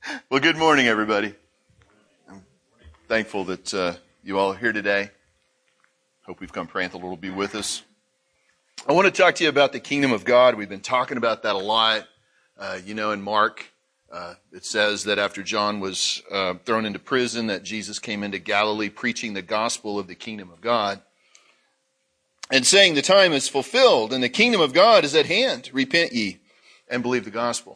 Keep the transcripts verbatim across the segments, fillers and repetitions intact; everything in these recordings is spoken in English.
Well, good morning, everybody. I'm thankful that uh, you all are here today. Hope we've come praying the Lord will be with us. I want to talk to you about the kingdom of God. We've been talking about that a lot. Uh, you know, in Mark, uh, it says that after John was uh, thrown into prison, that Jesus came into Galilee preaching the gospel of the kingdom of God and saying the time is fulfilled and the kingdom of God is at hand. Repent ye and believe the gospel.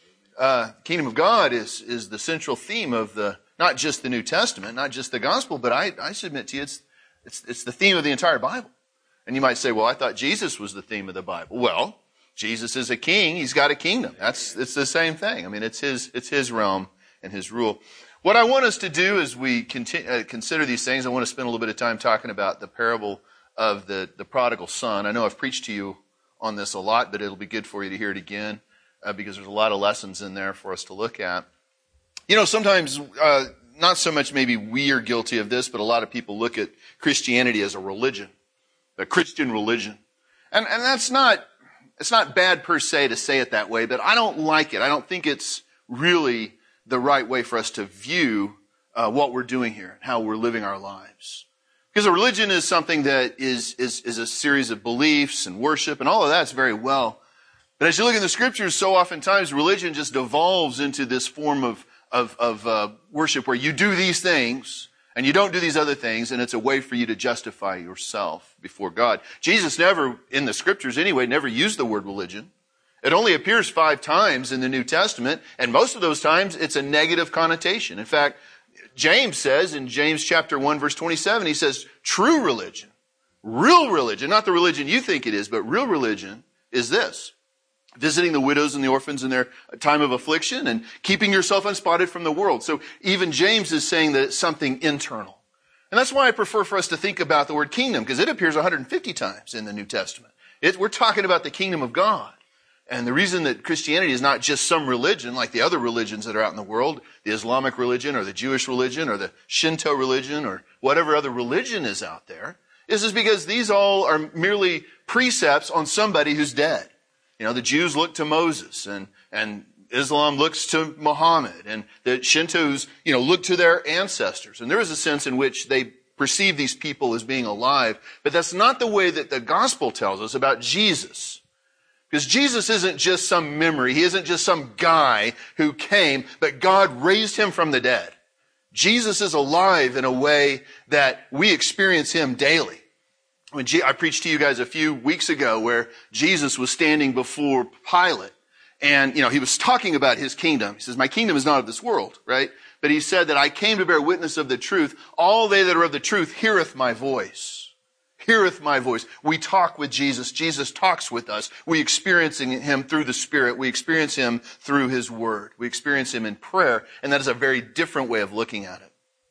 Uh, kingdom of God is, is the central theme of the, not just the New Testament, not just the gospel, but I, I submit to you, it's, it's, it's the theme of the entire Bible. And you might say, well, I thought Jesus was the theme of the Bible. Well, Jesus is a king. He's got a kingdom. That's, it's the same thing. I mean, it's his, it's his realm and his rule. What I want us to do as we continue, uh, consider these things, I want to spend a little bit of time talking about the parable of the, the prodigal son. I know I've preached to you on this a lot, but it'll be good for you to hear it again. Uh, because there's a lot of lessons in there for us to look at. You know, sometimes, uh, not so much maybe we are guilty of this, but a lot of people look at Christianity as a religion, a Christian religion. And, and that's not, it's not bad per se to say it that way, but I don't like it. I don't think it's really the right way for us to view uh, what we're doing here, how we're living our lives. Because a religion is something that is, is, is a series of beliefs and worship, and all of that's very well. But as you look in the scriptures, so oftentimes religion just devolves into this form of, of, of uh, worship where you do these things and you don't do these other things, and it's a way for you to justify yourself before God. Jesus never, in the scriptures anyway, never used the word religion. It only appears five times in the New Testament, and most of those times it's a negative connotation. In fact, James says in James chapter one, verse twenty-seven, he says, true religion, real religion, not the religion you think it is, but real religion is this. Visiting the widows and the orphans in their time of affliction and keeping yourself unspotted from the world. So even James is saying that it's something internal. And that's why I prefer for us to think about the word kingdom, because it appears one hundred fifty times in the New Testament. It, we're talking about the kingdom of God. And the reason that Christianity is not just some religion like the other religions that are out in the world, the Islamic religion or the Jewish religion or the Shinto religion or whatever other religion is out there, is, is because these all are merely precepts on somebody who's dead. You know, the Jews look to Moses, and, and Islam looks to Muhammad, and the Shintos, you know, look to their ancestors. And there is a sense in which they perceive these people as being alive, but that's not the way that the gospel tells us about Jesus. Because Jesus isn't just some memory. He isn't just some guy who came, but God raised him from the dead. Jesus is alive in a way that we experience him daily. When I preached to you guys a few weeks ago where Jesus was standing before Pilate and, you know, he was talking about his kingdom. He says, my kingdom is not of this world, right? But he said that I came to bear witness of the truth. All they that are of the truth heareth my voice. Heareth my voice. We talk with Jesus. Jesus talks with us. We experience him through the Spirit. We experience him through his word. We experience him in prayer. And that is a very different way of looking at it.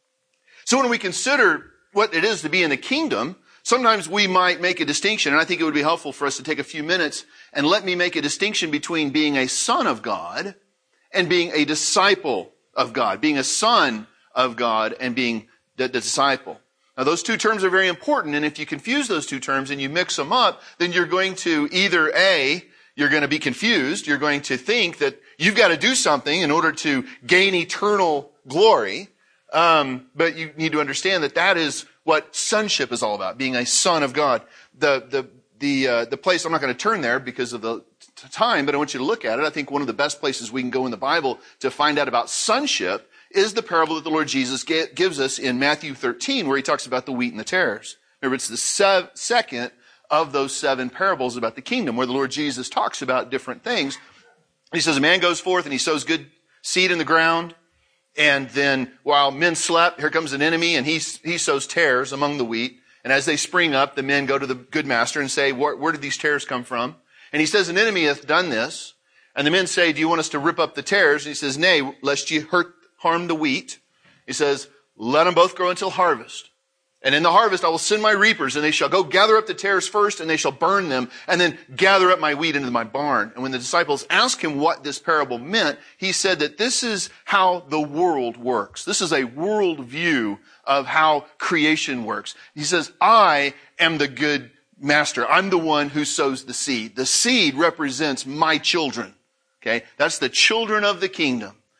So when we consider what it is to be in the kingdom, sometimes we might make a distinction, and I think it would be helpful for us to take a few minutes and let me make a distinction between being a son of God and being a disciple of God, being a son of God and being the disciple. Now, those two terms are very important, and if you confuse those two terms and you mix them up, then you're going to either A, you're going to be confused, you're going to think that you've got to do something in order to gain eternal glory, um, but you need to understand that that is what sonship is all about, being a son of God. The the the uh, the place, I'm not going to turn there because of the t- time, but I want you to look at it. I think one of the best places we can go in the Bible to find out about sonship is the parable that the Lord Jesus ga- gives us in Matthew thirteen, where he talks about the wheat and the tares. Remember, it's the sev- second of those seven parables about the kingdom, where the Lord Jesus talks about different things. He says, a man goes forth and he sows good seed in the ground. And then while men slept, here comes an enemy, and he, he sows tares among the wheat. And as they spring up, the men go to the good master and say, where, where did these tares come from? And he says, an enemy hath done this. And the men say, do you want us to rip up the tares? And he says, nay, lest ye hurt, harm the wheat. He says, let them both grow until harvest. And in the harvest I will send my reapers, and they shall go gather up the tares first, and they shall burn them, and then gather up my wheat into my barn. And when the disciples asked him what this parable meant, he said that this is how the world works. This is a world view of how creation works. He says, I am the good master. I'm the one who sows the seed. The seed represents my children. Okay? That's the children of the kingdom.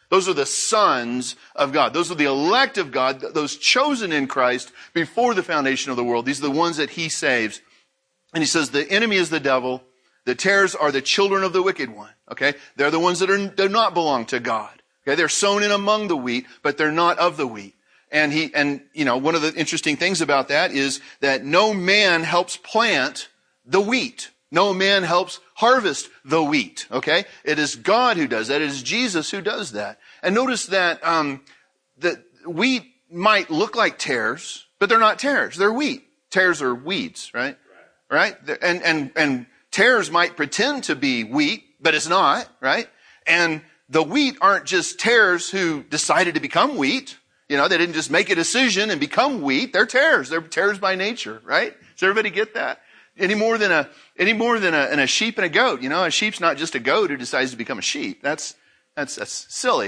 Those are the sons of God. Those are the elect of God, those chosen in Christ before the foundation of the world. These are the ones that he saves. And he says the enemy is the devil. The tares are the children of the wicked one. Okay? They're the ones that are, do not belong to God. Okay? They're sown in among the wheat, but they're not of the wheat. And he, and, you know, one of the interesting things about that is that no man helps plant the wheat. No man helps harvest the wheat. Okay? It is God who does that. It is Jesus who does that. And notice that, um, that wheat might look like tares, but they're not tares. They're wheat. Tares are weeds, right? Right? And, and, and tares might pretend to be wheat, but it's not, right? And the wheat aren't just tares who decided to become wheat. You know, they didn't just make a decision and become wheat. They're tares. They're tares by nature, right? Does everybody get that? Any more than a, any more than a, than a sheep and a goat. You know, a sheep's not just a goat who decides to become a sheep. That's, that's, that's silly.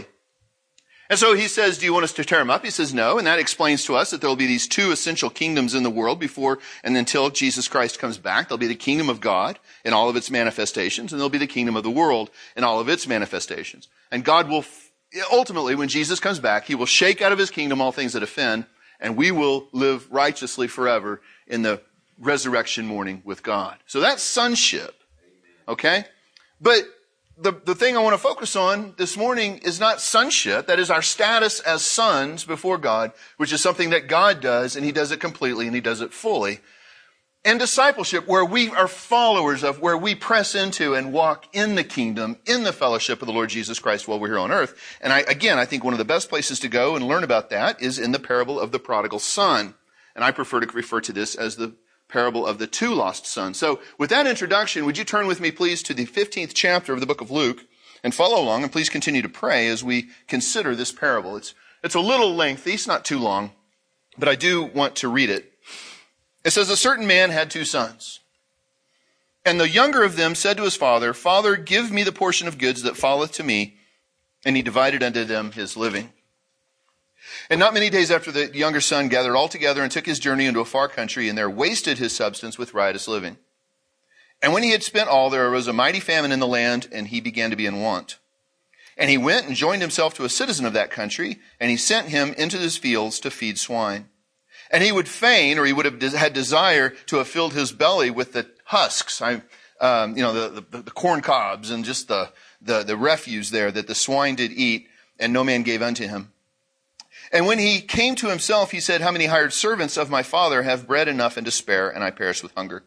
And so he says, do you want us to tear them up? He says no. And that explains to us that there will be these two essential kingdoms in the world before and until Jesus Christ comes back. There'll be the kingdom of God in all of its manifestations, and there'll be the kingdom of the world in all of its manifestations. And God will, ultimately, when Jesus comes back, he will shake out of his kingdom all things that offend, and we will live righteously forever in the resurrection morning with God. So that's sonship. Okay? But The, the thing I want to focus on this morning is not sonship. That is our status as sons before God, which is something that God does, and he does it completely, and he does it fully. And discipleship, where we are followers of, where we press into and walk in the kingdom, in the fellowship of the Lord Jesus Christ while we're here on earth. And I, again, I think one of the best places to go and learn about that is in the parable of the prodigal son. And I prefer to refer to this as the parable of the two lost sons. So with that introduction, would you turn with me, please, to the fifteenth chapter of the book of Luke and follow along, and please continue to pray as we consider this parable. It's, it's a little lengthy. It's not too long, but I do want to read it. It says, a certain man had two sons, and the younger of them said to his father, Father, give me the portion of goods that falleth to me. And he divided unto them his living. And not many days after, the younger son gathered all together and took his journey into a far country, and there wasted his substance with riotous living. And when he had spent all, there arose a mighty famine in the land, and he began to be in want. And he went and joined himself to a citizen of that country, and he sent him into his fields to feed swine. And he would fain, or he would have had desire to have filled his belly with the husks, I, um, you know, the, the, the corn cobs and just the, the, the refuse there that the swine did eat, and no man gave unto him. And when he came to himself, he said, how many hired servants of my father have bread enough and to spare, and I perish with hunger?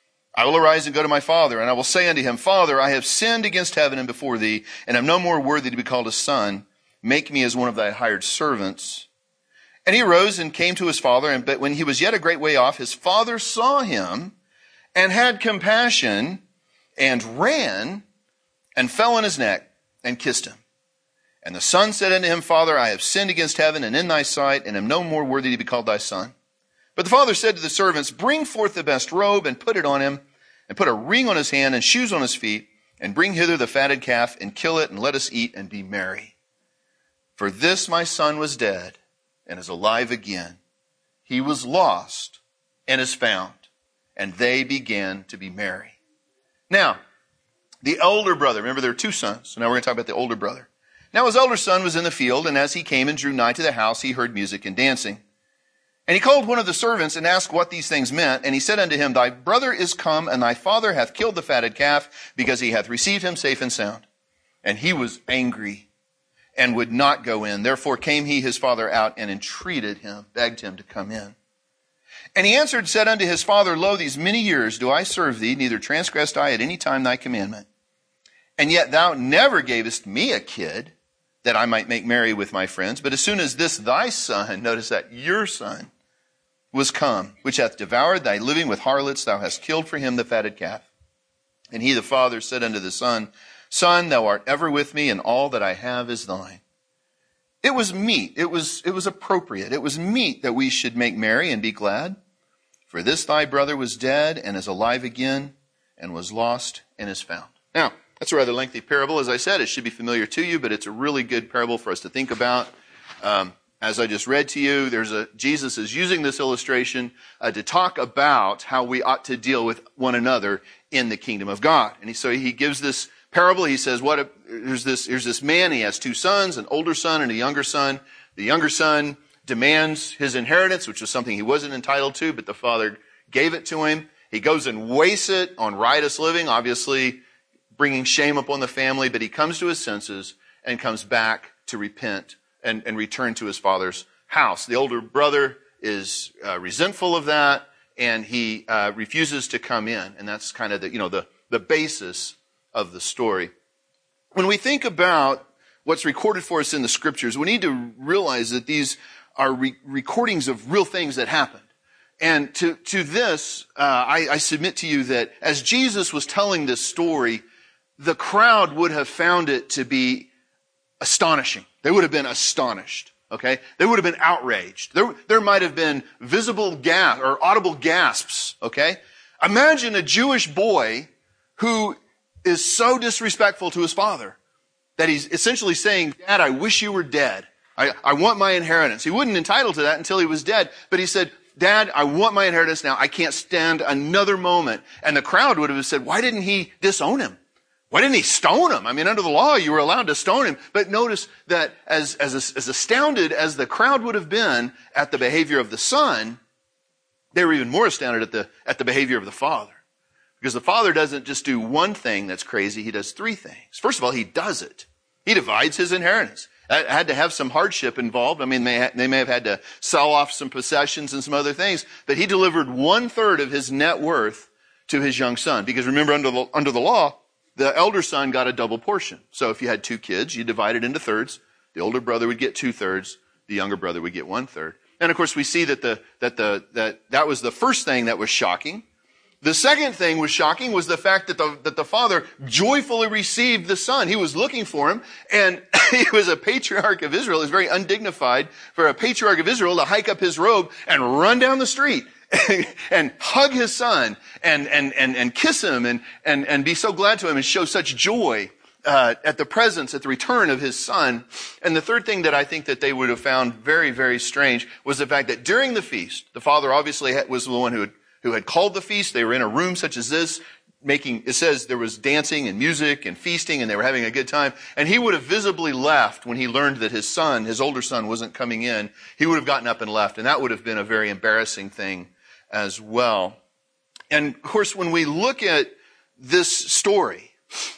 I will arise and go to my father, and I will say unto him, Father, I have sinned against heaven and before thee, and am no more worthy to be called a son. Make me as one of thy hired servants. And he arose and came to his father, and but when he was yet a great way off, his father saw him, and had compassion, and ran, and fell on his neck, and kissed him. And the son said unto him, Father, I have sinned against heaven and in thy sight, and am no more worthy to be called thy son. But the father said to the servants, bring forth the best robe, and put it on him, and put a ring on his hand, and shoes on his feet, and bring hither the fatted calf, and kill it, and let us eat, and be merry. For this my son was dead, and is alive again. He was lost, and is found. And they began to be merry. Now, the elder brother, remember there are two sons, so now we're going to talk about the older brother. Now his elder son was in the field, and as he came and drew nigh to the house, he heard music and dancing. And he called one of the servants and asked what these things meant. And he said unto him, Thy brother is come, and thy father hath killed the fatted calf, because he hath received him safe and sound. And he was angry, and would not go in. Therefore came he his father out, and entreated him, begged him to come in. And he answered, said unto his father, Lo, these many years do I serve thee, neither transgressed I at any time thy commandment. And yet thou never gavest me a kid, that I might make merry with my friends. But as soon as this thy son, notice that, your son, was come, which hath devoured thy living with harlots, thou hast killed for him the fatted calf. And he the father said unto the son, Son, thou art ever with me, and all that I have is thine. It was meet, it was, it was appropriate, it was meet that we should make merry and be glad. For this thy brother was dead, and is alive again, and was lost, and is found. Now, that's a rather lengthy parable. As I said, it should be familiar to you, but it's a really good parable for us to think about. Um, as I just read to you, there's a Jesus is using this illustration uh, to talk about how we ought to deal with one another in the kingdom of God. And he, so he gives this parable. He says, what if, there's this, here's this man, he has two sons, an older son and a younger son. The younger son demands his inheritance, which was something he wasn't entitled to, but the father gave it to him. He goes and wastes it on riotous living, obviously bringing shame upon the family, but he comes to his senses and comes back to repent and, and return to his father's house. The older brother is uh, resentful of that, and he uh, refuses to come in. And that's kind of the, you know, the, the basis of the story. When we think about what's recorded for us in the scriptures, we need to realize that these are re- recordings of real things that happened. And to, to this, uh, I, I submit to you that as Jesus was telling this story, the crowd would have found it to be astonishing. They would have been astonished. Okay? They would have been outraged. There, there might have been visible gasp or audible gasps. Okay? Imagine a Jewish boy who is so disrespectful to his father that he's essentially saying, Dad, I wish you were dead. I, I want my inheritance. He wasn't entitled to that until he was dead. But he said, Dad, I want my inheritance now. I can't stand another moment. And the crowd would have said, why didn't he disown him? Why didn't he stone him? I mean, under the law, you were allowed to stone him. But notice that as, as, as astounded as the crowd would have been at the behavior of the son, they were even more astounded at the, at the behavior of the father. Because the father doesn't just do one thing that's crazy, he does three things. First of all, he does it. He divides his inheritance. That had to have some hardship involved. I mean, they, ha- they may have had to sell off some possessions and some other things, but he delivered one third of his net worth to his young son. Because remember, under the, under the law, the elder son got a double portion. So if you had two kids, you divide it into thirds. The older brother would get two thirds. The younger brother would get one third. And of course, we see that the, that the, that, that was the first thing that was shocking. The second thing was shocking was the fact that the, that the father joyfully received the son. He was looking for him, and he was a patriarch of Israel. It was very undignified for a patriarch of Israel to hike up his robe and run down the street and hug his son and, and, and, and kiss him and, and, and be so glad to him and show such joy uh, at the presence, at the return of his son. And the third thing that I think that they would have found very, very strange was the fact that during the feast, the father obviously was the one who had who had called the feast. They were in a room such as this, making, it says there was dancing and music and feasting, and they were having a good time. And he would have visibly left when he learned that his son, his older son, wasn't coming in. He would have gotten up and left, and that would have been a very embarrassing thing as well. And of course, when we look at this story,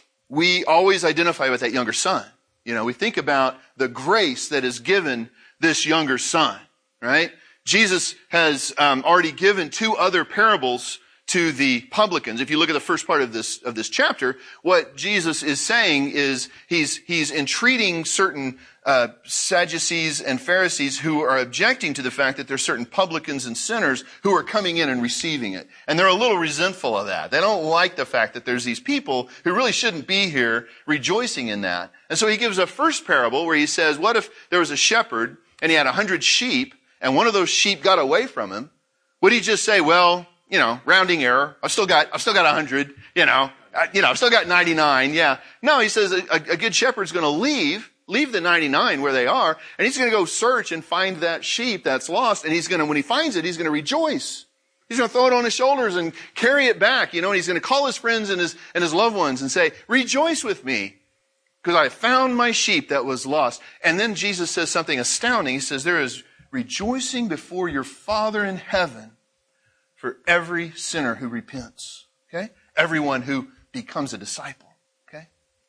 we always identify with that younger son. You know, we think about the grace that is given this younger son, right? Jesus has um, already given two other parables to the publicans. If you look at the first part of this of this chapter, what Jesus is saying is he's he's entreating certain uh, Sadducees and Pharisees who are objecting to the fact that there's certain publicans and sinners who are coming in and receiving it, and they're a little resentful of that. They don't like the fact that there's these people who really shouldn't be here rejoicing in that. And so he gives a first parable where he says, "What if there was a shepherd and he had a hundred sheep?" And one of those sheep got away from him, would he just say, well, you know, rounding error, I've still got, I've still got a hundred, you know, I, you know, I've still got ninety-nine, yeah. No, he says a, a good shepherd's going to leave, leave the ninety-nine where they are, and he's going to go search and find that sheep that's lost, and he's going to, when he finds it, he's going to rejoice. He's going to throw it on his shoulders and carry it back, you know, and he's going to call his friends and his, and his loved ones and say, rejoice with me, because I found my sheep that was lost. And then Jesus says something astounding. He says, there is rejoicing before your Father in heaven for every sinner who repents. Okay? Everyone who becomes a disciple. Okay?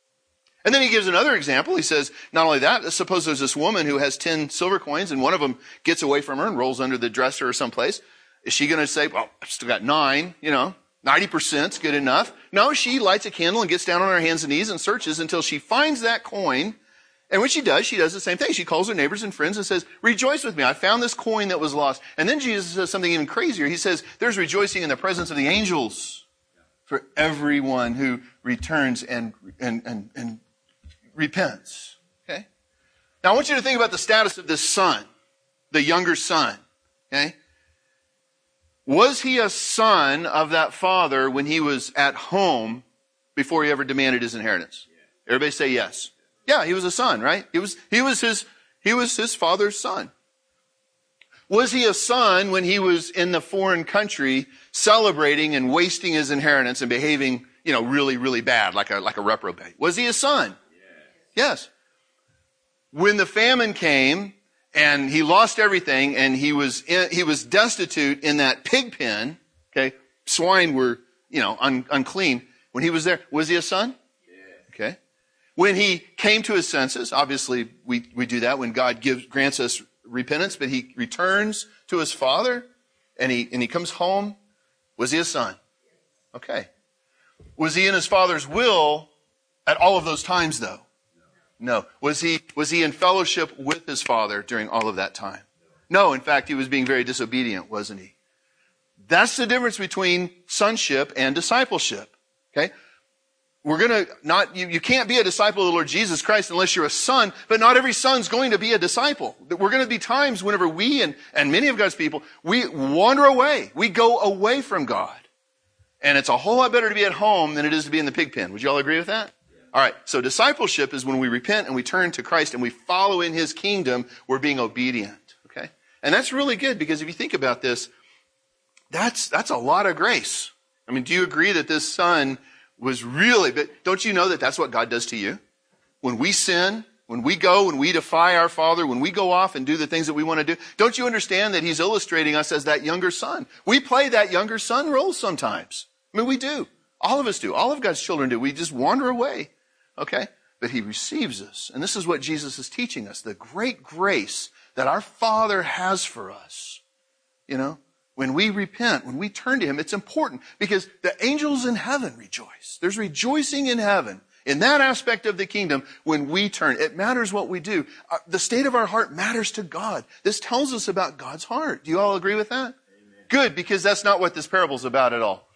And then he gives another example. He says, not only that, suppose there's this woman who has ten silver coins and one of them gets away from her and rolls under the dresser or someplace. Is she going to say, well, I've still got nine, you know, ninety percent's good enough? No, she lights a candle and gets down on her hands and knees and searches until she finds that coin. And when she does, she does the same thing. She calls her neighbors and friends and says, rejoice with me. I found this coin that was lost. And then Jesus says something even crazier. He says, there's rejoicing in the presence of the angels for everyone who returns and, and, and, and repents. Okay? Now I want you to think about the status of this son, the younger son. Okay? Was he a son of that father when he was at home before he ever demanded his inheritance? Everybody say yes. Yeah, he was a son, right? He was, he was his, he was his father's son. Was he a son when he was in the foreign country celebrating and wasting his inheritance and behaving you know, really, really bad, like a, like a reprobate? Was he a son? Yes. When the famine came and he lost everything and he was in, he was destitute in that pig pen, okay, swine were, you know, un, unclean. When he was there, was he a son? Okay. When he came to his senses, obviously we, we do that when God gives, grants us repentance, but he returns to his father and he, and he comes home. Was he a son? Okay. Was he in his father's will at all of those times though? No. Was he, was he in fellowship with his father during all of that time? No. In fact, he was being very disobedient, wasn't he? That's the difference between sonship and discipleship. Okay? We're going to not, you, you can't be a disciple of the Lord Jesus Christ unless you're a son, but not every son's going to be a disciple. We're going to be times whenever we and, and many of God's people, we wander away. We go away from God. And it's a whole lot better to be at home than it is to be in the pig pen. Would you all agree with that? All right. So discipleship is when we repent and we turn to Christ and we follow in his kingdom, we're being obedient. Okay? And that's really good because if you think about this, that's, that's a lot of grace. I mean, do you agree that this son was really, but don't you know that that's what God does to you? When we sin, when we go, when we defy our Father, when we go off and do the things that we want to do, don't you understand that he's illustrating us as that younger son? We play that younger son role sometimes. I mean, we do. All of us do. All of God's children do. We just wander away. Okay? But he receives us. And this is what Jesus is teaching us. The great grace that our Father has for us. You know? When we repent, when we turn to him, it's important because the angels in heaven rejoice. There's rejoicing in heaven. In that aspect of the kingdom, when we turn, it matters what we do. Uh, the state of our heart matters to God. This tells us about God's heart. Do you all agree with that? Amen. Good, because that's not what this parable's about at all.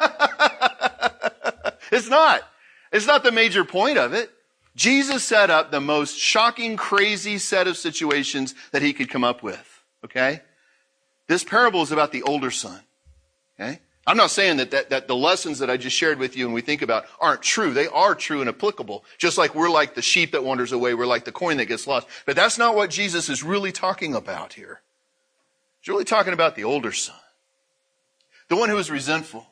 It's not. It's not the major point of it. Jesus set up the most shocking, crazy set of situations that he could come up with. Okay? This parable is about the older son. Okay? I'm not saying that, that, that the lessons that I just shared with you and we think about aren't true. They are true and applicable. Just like we're like the sheep that wanders away. We're like the coin that gets lost. But that's not what Jesus is really talking about here. He's really talking about the older son. The one who is resentful.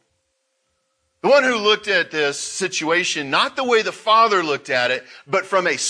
The one who looked at this situation not the way the father looked at it, but from a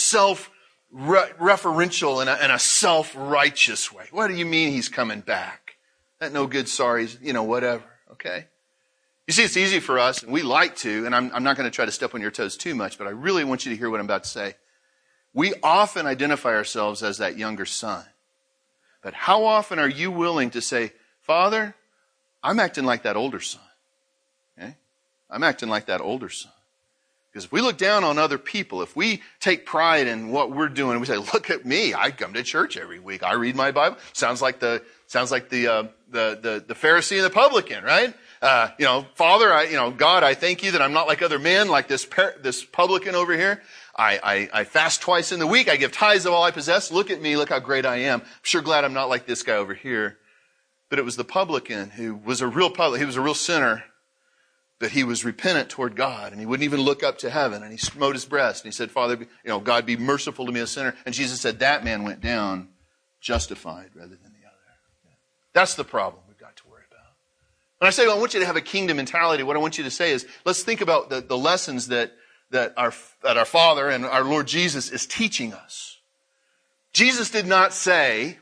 self-referential and a, and a self-righteous way. What do you mean he's coming back? That no good, sorry, you know, whatever, okay? You see, it's easy for us, and we like to, and I'm, I'm not going to try to step on your toes too much, but I really want you to hear what I'm about to say. We often identify ourselves as that younger son. But how often are you willing to say, Father, I'm acting like that older son? Okay? I'm acting like that older son. Because if we look down on other people, if we take pride in what we're doing, we say, look at me, I come to church every week, I read my Bible. Sounds like the sounds like the uh, the, the the Pharisee and the publican, right? Uh, you know, Father, I, you know, God, I thank you that I'm not like other men, like this par- this publican over here. I, I I fast twice in the week. I give tithes of all I possess. Look at me, look how great I am. I'm sure glad I'm not like this guy over here. But it was the publican who was a real public. He was a real sinner. But he was repentant toward God, and he wouldn't even look up to heaven, and he smote his breast, and he said, Father, you know, God, be merciful to me, a sinner. And Jesus said, that man went down justified rather than the other. That's the problem we've got to worry about. When I say, well, I want you to have a kingdom mentality, what I want you to say is, let's think about the, the lessons that, that, our, that our Father and our Lord Jesus is teaching us. Jesus did not say,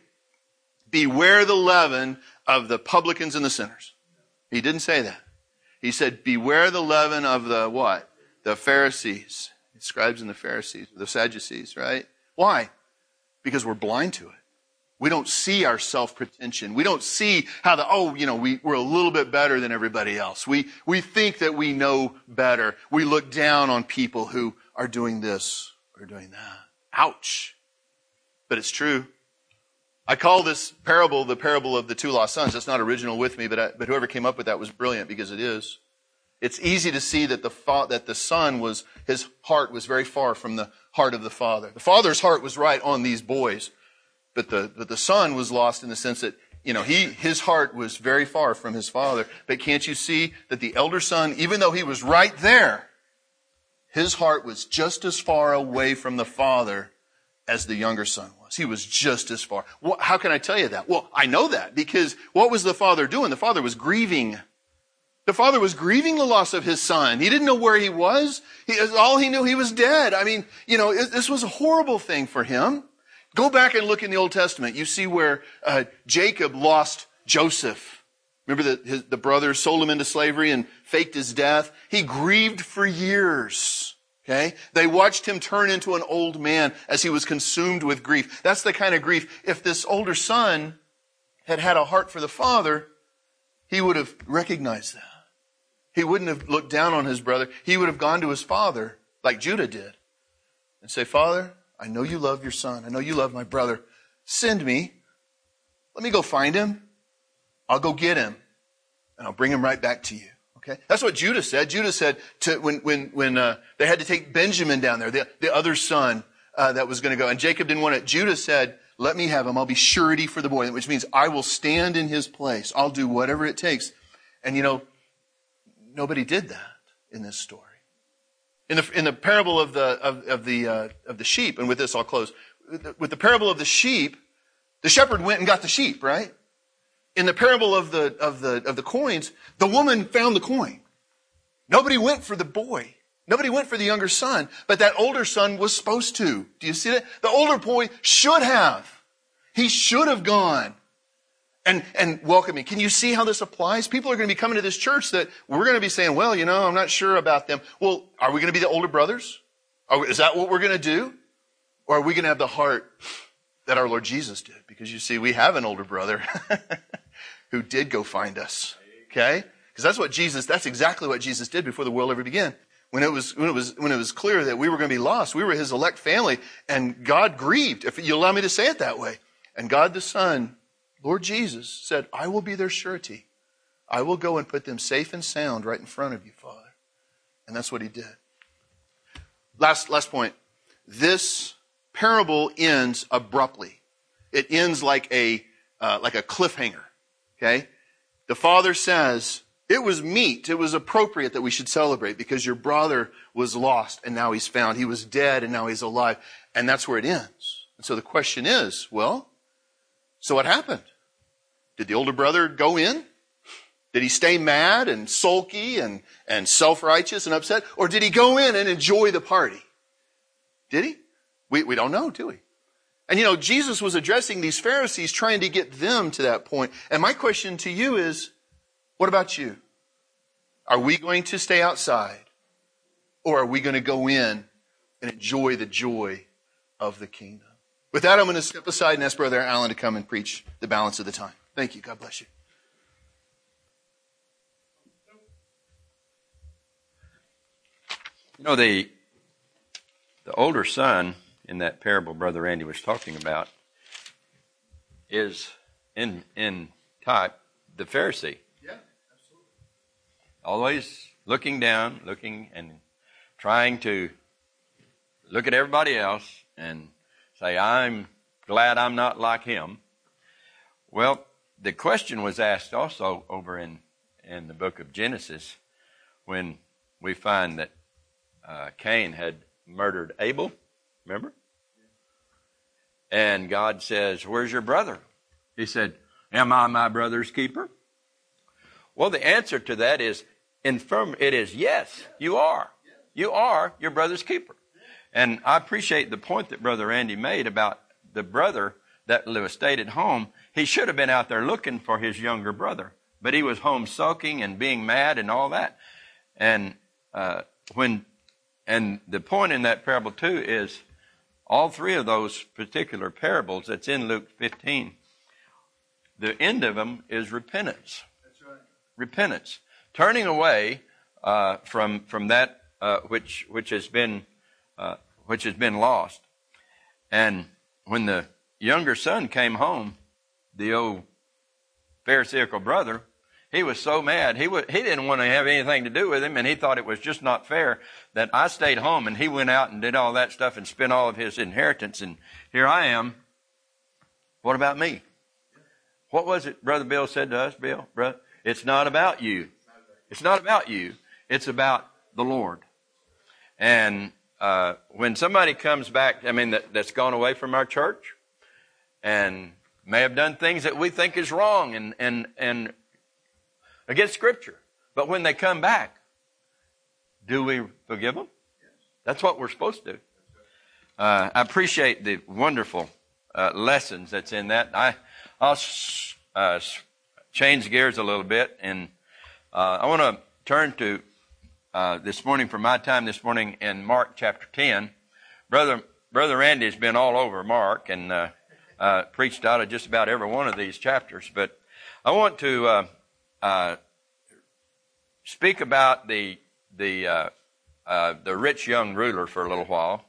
beware the leaven of the publicans and the sinners. He didn't say that. He said, beware the leaven of the what? The Pharisees. The scribes and the Pharisees, the Sadducees, right? Why? Because we're blind to it. We don't see our self-pretension. We don't see how the, oh, you know, we, we're a little bit better than everybody else. We, we think that we know better. We look down on people who are doing this or doing that. Ouch. But it's true. I call this parable the parable of the two lost sons. That's not original with me, but I, but whoever came up with that was brilliant because it is. It's easy to see that the fa- that the son was, his heart was very far from the heart of the father. The father's heart was right on these boys, but the but the son was lost in the sense that, you know, he his heart was very far from his father. But can't you see that the elder son, even though he was right there, his heart was just as far away from the father as the younger son was. He was just as far. Well, how can I tell you that? Well, I know that because what was the father doing? The father was grieving. The father was grieving the loss of his son. He didn't know where he was. He, all he knew, he was dead. I mean, you know, it, this was a horrible thing for him. Go back and look in the Old Testament. You see where uh, Jacob lost Joseph. Remember that his, the brothers sold him into slavery and faked his death? He grieved for years. Okay? They watched him turn into an old man as he was consumed with grief. That's the kind of grief. If this older son had had a heart for the father, he would have recognized that. He wouldn't have looked down on his brother. He would have gone to his father like Judah did and say, Father, I know you love your son. I know you love my brother. Send me. Let me go find him. I'll go get him and I'll bring him right back to you. Okay? That's what Judah said. Judah said to when when when uh, they had to take Benjamin down there, the, the other son uh, that was going to go. And Jacob didn't want it. Judah said, let me have him. I'll be surety for the boy, which means I will stand in his place. I'll do whatever it takes. And you know, nobody did that in this story. In the in the parable of the of, of the uh, of the sheep, and with this I'll close. With the parable of the sheep, the shepherd went and got the sheep, right? In the parable of the of the of the coins, the woman found the coin. Nobody went for the boy. Nobody went for the younger son, but that older son was supposed to. Do you see that? The older boy should have. He should have gone and and welcoming. Can you see how this applies? People are going to be coming to this church that we're going to be saying, well, you know, I'm not sure about them. Well, are we going to be the older brothers? Are we, is that what we're going to do? Or are we going to have the heart that our Lord Jesus did? Because you see, we have an older brother who did go find us. Okay? Because that's what Jesus, that's exactly what Jesus did before the world ever began. When it was, when it was, when it was clear that we were going to be lost, we were his elect family, and God grieved, if you allow me to say it that way. And God the Son, Lord Jesus, said, I will be their surety. I will go and put them safe and sound right in front of you, Father. And that's what he did. Last, last point. This parable ends abruptly. It ends like a, uh, like a cliffhanger. Okay? The father says, it was meet, it was appropriate that we should celebrate because your brother was lost and now he's found. He was dead and now he's alive. And that's where it ends. And so the question is, well, so what happened? Did the older brother go in? Did he stay mad and sulky and, and self-righteous and upset? Or did he go in and enjoy the party? Did he? We, we don't know, do we? And you know, Jesus was addressing these Pharisees, trying to get them to that point. And my question to you is, what about you? Are we going to stay outside? Or are we going to go in and enjoy the joy of the kingdom? With that, I'm going to step aside and ask Brother Alan to come and preach the balance of the time. Thank you. God bless you. You know, the the older son in that parable Brother Randy was talking about is in in type the Pharisee. Yeah, absolutely. Always looking down, looking and trying to look at everybody else and say, I'm glad I'm not like him. Well, the question was asked also over in, in the book of Genesis when we find that uh, Cain had murdered Abel. Remember? And God says, where's your brother? He said, am I my brother's keeper? Well, the answer to that is, infirm. It is yes, you are. You are your brother's keeper. And I appreciate the point that Brother Randy made about the brother that stayed at home. He should have been out there looking for his younger brother, but he was home sulking and being mad and all that. And uh, when, and the point in that parable too is all three of those particular parables that's in Luke fifteen. The end of them is repentance. That's right. Repentance, turning away uh, from from that uh, which which has been. Uh, which has been lost. And when the younger son came home, the old Pharisaical brother, he was so mad. He would, he didn't want to have anything to do with him, and he thought it was just not fair that I stayed home and he went out and did all that stuff and spent all of his inheritance, and here I am. What about me? What was it Brother Bill said to us, Bill? Brother? It's not about you. It's not about you. It's about the Lord. And Uh, when somebody comes back, I mean, that, that's gone away from our church and may have done things that we think is wrong and, and, and against Scripture. But when they come back, do we forgive them? That's what we're supposed to do. Uh, I appreciate the wonderful uh, lessons that's in that. I, I'll uh, change gears a little bit, and uh, I want to turn to uh, this morning, for my time this morning, in Mark chapter ten. Brother Brother Randy has been all over Mark and uh, uh, preached out of just about every one of these chapters. But I want to uh, uh, speak about the the uh, uh, the rich young ruler for a little while.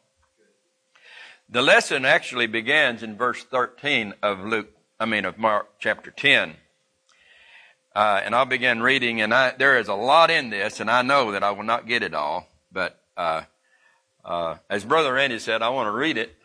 The lesson actually begins in verse thirteen of Luke. I mean of Mark chapter ten. Uh, and I'll begin reading, and I, there is a lot in this, and I know that I will not get it all. But uh, uh, as Brother Randy said, I want to read it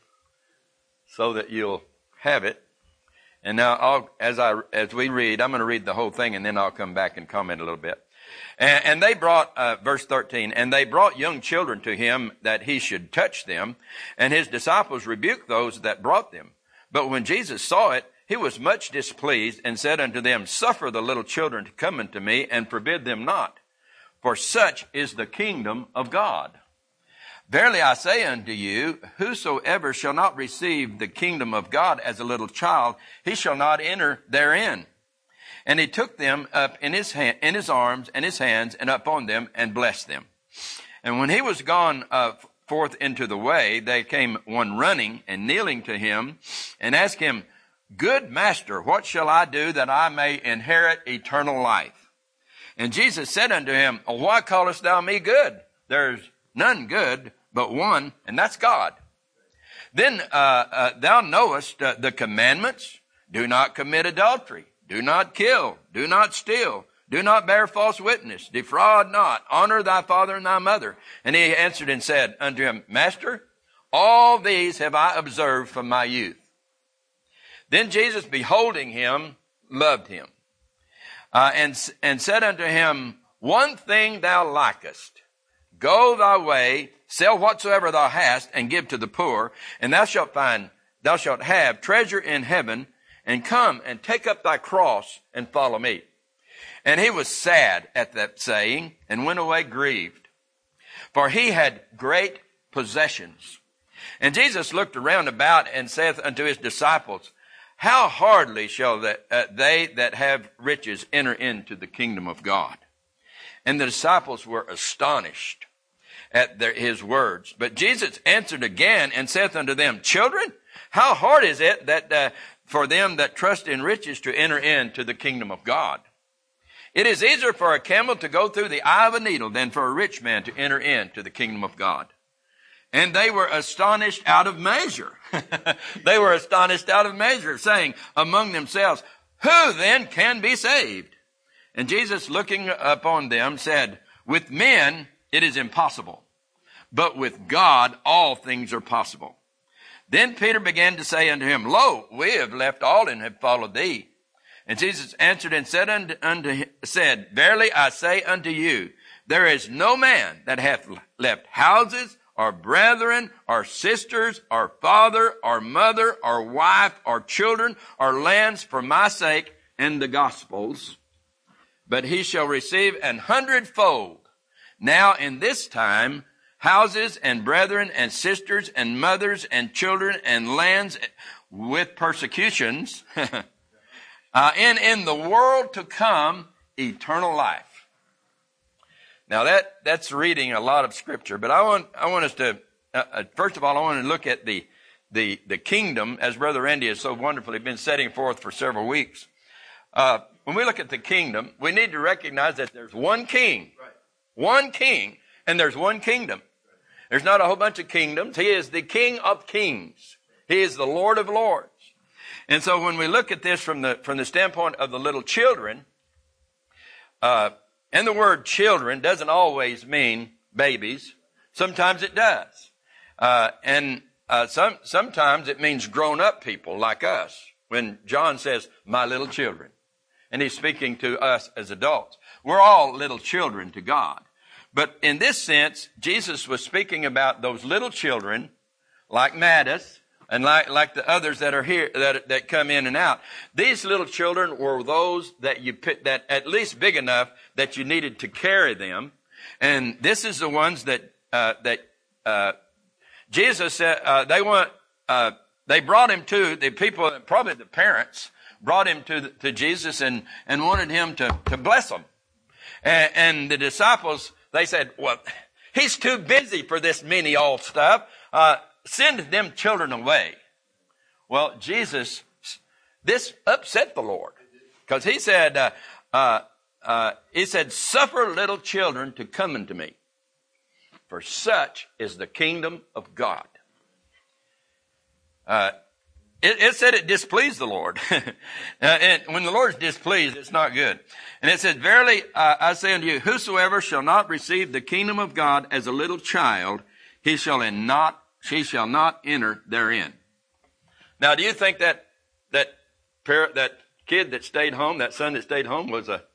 so that you'll have it. And now, I'll, as I as we read, I'm going to read the whole thing, and then I'll come back and comment a little bit. And, and they brought, uh, verse thirteen, and they brought young children to him that he should touch them, and his disciples rebuked those that brought them. But when Jesus saw it, he was much displeased, and said unto them, Suffer the little children to come unto me, and forbid them not, for such is the kingdom of God. Verily I say unto you, whosoever shall not receive the kingdom of God as a little child, he shall not enter therein. And he took them up in his hand, in his arms and his hands, and upon them, and blessed them. And when he was gone uh, forth into the way, there came one running and kneeling to him, and asked him, Good master, what shall I do that I may inherit eternal life? And Jesus said unto him, Why callest thou me good? There's none good but one, and that's God. Then uh, uh, thou knowest uh, the commandments. Do not commit adultery. Do not kill. Do not steal. Do not bear false witness. Defraud not. Honor thy father and thy mother. And he answered and said unto him, Master, all these have I observed from my youth. Then Jesus, beholding him, loved him, uh, and, and said unto him, One thing thou lackest. Go thy way, sell whatsoever thou hast, and give to the poor, and thou shalt find, thou shalt have treasure in heaven, and come and take up thy cross and follow me. And he was sad at that saying, and went away grieved, for he had great possessions. And Jesus looked around about, and saith unto his disciples, How hardly shall the, uh, they that have riches enter into the kingdom of God? And the disciples were astonished at their, his words. But Jesus answered again and saith unto them, Children, how hard is it that uh, for them that trust in riches to enter into the kingdom of God? It is easier for a camel to go through the eye of a needle than for a rich man to enter into the kingdom of God. And they were astonished out of measure. They were astonished out of measure, saying among themselves, Who then can be saved? And Jesus, looking upon them, said, With men it is impossible, but with God all things are possible. Then Peter began to say unto him, Lo, we have left all and have followed thee. And Jesus answered and said unto, unto said, Verily I say unto you, there is no man that hath left houses, or brethren, or sisters, or father, or mother, or wife, or children, or lands for my sake and the gospel's, but he shall receive an hundredfold now in this time houses and brethren and sisters and mothers and children and lands with persecutions, uh, and in the world to come eternal life. Now that that's reading a lot of scripture, but I want I want us to uh, uh, first of all I want to look at the the the kingdom, as Brother Randy has so wonderfully been setting forth for several weeks. Uh, when we look at the kingdom, we need to recognize that there's one king, right. one king, and there's one kingdom. There's not a whole bunch of kingdoms. He is the King of kings. He is the Lord of lords. And so when we look at this from the from the standpoint of the little children, uh, and the word children doesn't always mean babies. Sometimes it does. Uh, and uh, some sometimes it means grown-up people like us. When John says, my little children. And he's speaking to us as adults. We're all little children to God. But in this sense, Jesus was speaking about those little children like Mattis, And like, like the others that are here, that, that come in and out. These little children were those that you put, that at least big enough that you needed to carry them. And this is the ones that, uh, that, uh, Jesus said, uh, they want, uh, they brought him to the people, probably the parents, brought him to, to Jesus and, and wanted him to, to bless them. And, and the disciples, they said, well, he's too busy for this many old stuff. Uh, Send them children away. Well, Jesus, this upset the Lord because he said, uh, uh, uh, he said, suffer little children to come unto me, for such is the kingdom of God. Uh, it, it said it displeased the Lord. uh, and when the Lord's displeased, it's not good. And it said, verily, uh, I say unto you, whosoever shall not receive the kingdom of God as a little child, he shall in not she shall not enter therein. Now, do you think that that parent, that kid that stayed home, that son that stayed home, was a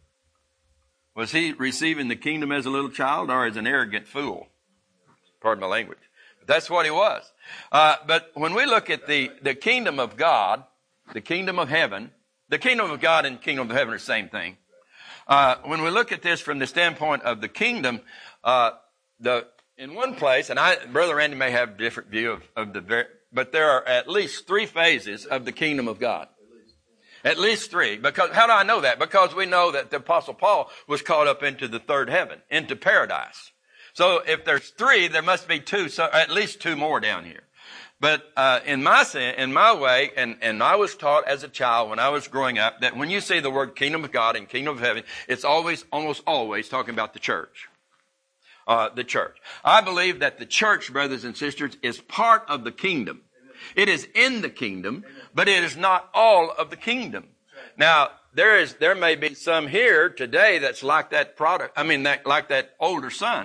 was he receiving the kingdom as a little child or as an arrogant fool? Pardon my language. But that's what he was. Uh, but when we look at the the kingdom of God, the kingdom of heaven, the kingdom of God and kingdom of heaven are the same thing. Uh, when we look at this from the standpoint of the kingdom, uh, the in one place, and I, Brother Randy may have a different view of, of the, but there are at least three phases of the kingdom of God. At least three. Because, how do I know that? Because we know that the Apostle Paul was caught up into the third heaven, into paradise. So if there's three, there must be two, so at least two more down here. But, uh, in my in my way, and, and I was taught as a child when I was growing up that when you see the word kingdom of God and kingdom of heaven, it's always, almost always talking about the church. Uh, the church. I believe that the church, brothers and sisters, is part of the kingdom. It is in the kingdom, but it is not all of the kingdom. Now, there is, there may be some here today that's like that product, I mean, that, like that older son.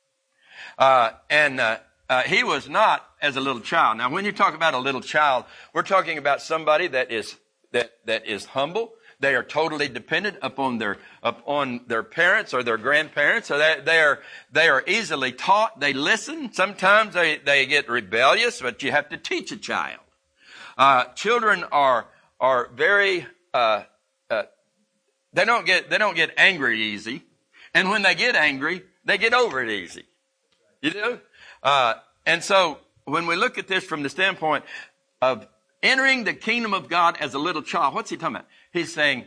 Uh, and, uh, uh, he was not as a little child. Now, when you talk about a little child, we're talking about somebody that is, that, that is humble. They are totally dependent upon their upon their parents or their grandparents. So they, they are they are easily taught. They listen. Sometimes they, they get rebellious, but you have to teach a child. Uh, children are are very uh, uh, they don't get they don't get angry easy, and when they get angry, they get over it easy. You know, uh, and so when we look at this from the standpoint of entering the kingdom of God as a little child, what's he talking about? He's saying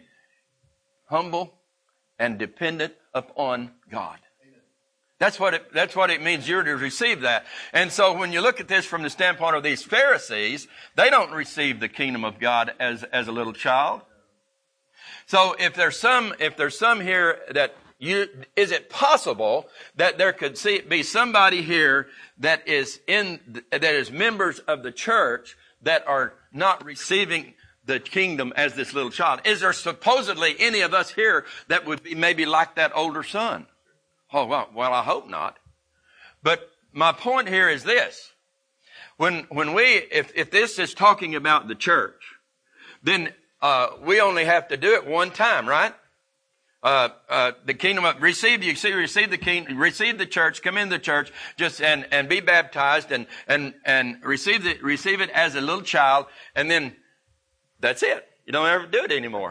humble and dependent upon God. That's what it, that's what it means you're to receive that. And so when you look at this from the standpoint of these Pharisees, they don't receive the kingdom of God as, as a little child. So if there's some, if there's some here that you, is it possible that there could see, be somebody here that is in, that is members of the church that are not receiving the kingdom as this little child? Is there supposedly any of us here that would be maybe like that older son? Oh, well, well, I hope not. But my point here is this. When, when we, if, if this is talking about the church, then, uh, we only have to do it one time, right? Uh, uh, the kingdom of, receive, you see, receive the kingdom, receive the church, come in the church, just, and, and be baptized and, and, and receive the, receive it as a little child, and then that's it. You don't ever do it anymore.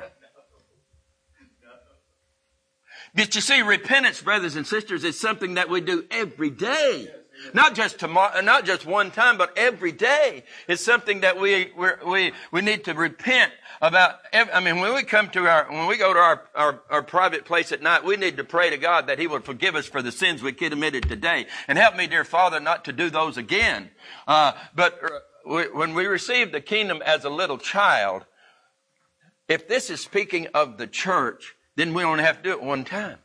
But you see, repentance, brothers and sisters, is something that we do every day. Not just tomorrow, not just one time, but every day. It's something that we we're, we we need to repent about. I mean, when we come to our when we go to our, our our private place at night, we need to pray to God that He would forgive us for the sins we committed today, and help me, dear Father, not to do those again. Uh, but we, when we receive the kingdom as a little child, if this is speaking of the church, then we only have to do it one time.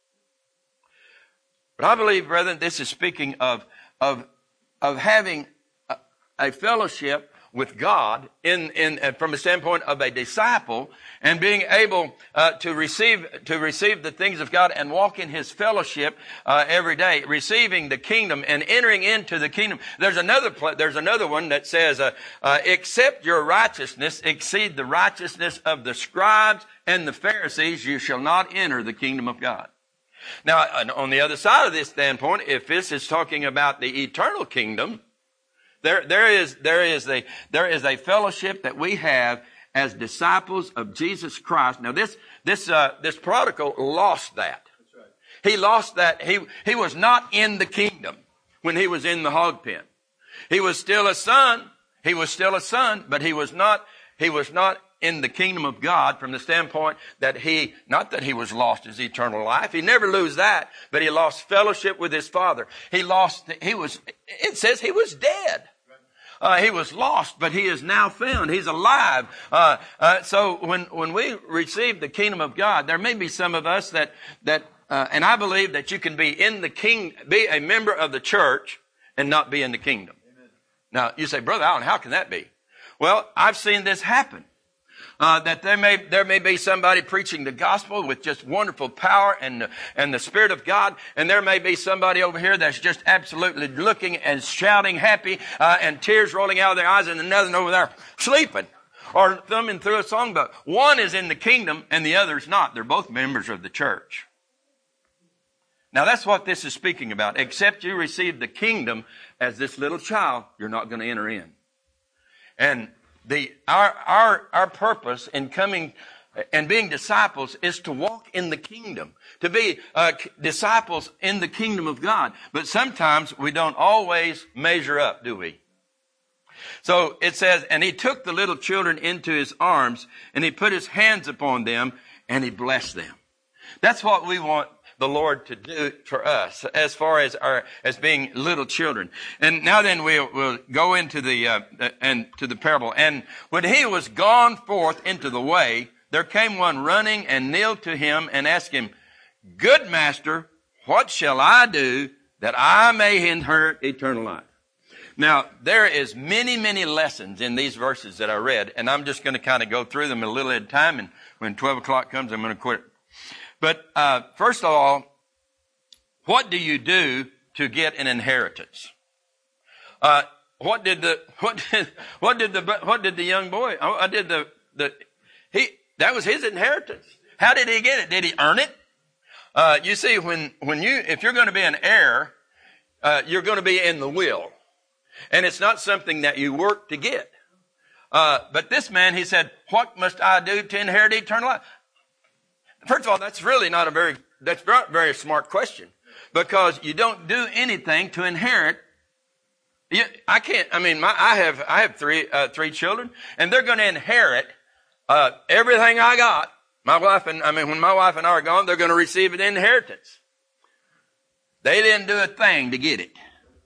But I believe, brethren, this is speaking of, of, of having a, a fellowship with God in, in, uh, from a standpoint of a disciple, and being able, uh, to receive, to receive the things of God and walk in His fellowship, uh, every day, receiving the kingdom and entering into the kingdom. There's another, pl- there's another one that says, uh, uh, except your righteousness exceed the righteousness of the scribes and the Pharisees, you shall not enter the kingdom of God. Now, on the other side of this standpoint, if this is talking about the eternal kingdom, There, there is, there is a, there is a fellowship that we have as disciples of Jesus Christ. Now this, this, uh, this prodigal lost that. That's right. He lost that. He, he was not in the kingdom when he was in the hog pen. He was still a son. He was still a son, but he was not, he was not in the kingdom of God from the standpoint that he, not that he was lost his eternal life. He never lose that, but he lost fellowship with his Father. He lost, he was, it says he was dead. Uh, he was lost, but he is now found. He's alive. Uh, uh, so when, when we receive the kingdom of God, there may be some of us that, that, uh, and I believe that you can be in the king, be a member of the church and not be in the kingdom. Amen. Now you say, Brother Allen, how can that be? Well, I've seen this happen. Uh, that there may, there may be somebody preaching the gospel with just wonderful power and, the, and the Spirit of God. And there may be somebody over here that's just absolutely looking and shouting happy, uh, and tears rolling out of their eyes, and another over there sleeping or thumbing through a songbook. One is in the kingdom and the other is not. They're both members of the church. Now that's what this is speaking about. Except you receive the kingdom as this little child, you're not going to enter in. And The, our, our, our purpose in coming and being disciples is to walk in the kingdom, to be uh, disciples in the kingdom of God. But sometimes we don't always measure up, do we? So it says, and he took the little children into his arms and he put his hands upon them and he blessed them. That's what we want the Lord to do for us as far as our, as being little children. And now then we'll, we'll go into the, uh, and to the parable. And when he was gone forth into the way, there came one running and kneeled to him and asked him, Good master, what shall I do that I may inherit eternal life? Now, there is many, many lessons in these verses that I read, and I'm just going to kind of go through them a little at a time, and when twelve o'clock comes, I'm going to quit. But uh, first of all, what do you do to get an inheritance? Uh, what did the what did what did the what did the young boy? Oh, I did the the he that was his inheritance. How did he get it? Did he earn it? Uh, you see, when when you if you're going to be an heir, uh, you're going to be in the will, and it's not something that you work to get. Uh, but this man, he said, "What must I do to inherit eternal life?" First of all, that's really not a very, that's not a very smart question, because you don't do anything to inherit. You, I can't, I mean, my, I have, I have three, uh, three children, and they're going to inherit, uh, everything I got. My wife and, I mean, when my wife and I are gone, they're going to receive an inheritance. They didn't do a thing to get it.